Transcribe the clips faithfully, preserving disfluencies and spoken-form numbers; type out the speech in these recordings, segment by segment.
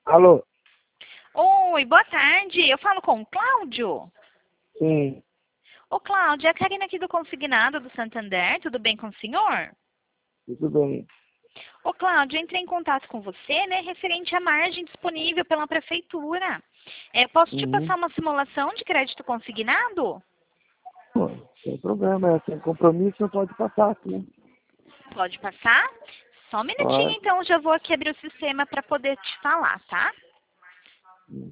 Alô? Oi, boa tarde. Eu falo com o Cláudio. Sim, Ô, Cláudio, é a Karina aqui do Consignado do Santander. Tudo bem com o senhor? tudo bem. Ô, Cláudio, eu entrei em contato com você, né, referente à margem disponível pela prefeitura. É, posso te Uhum. passar uma simulação de crédito consignado? Pô, sem problema, é sem compromisso, não pode passar aqui, né? Pode passar? Só um minutinho, Pode. então, já vou aqui abrir o sistema para poder te falar, tá? Hum.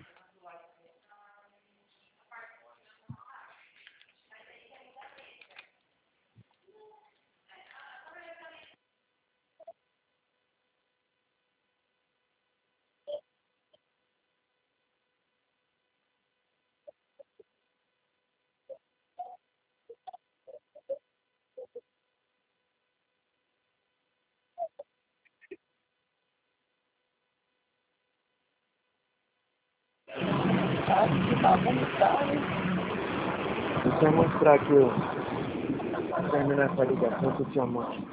Deixa eu mostrar aqui, ó. Terminar essa ligação que eu te mostro.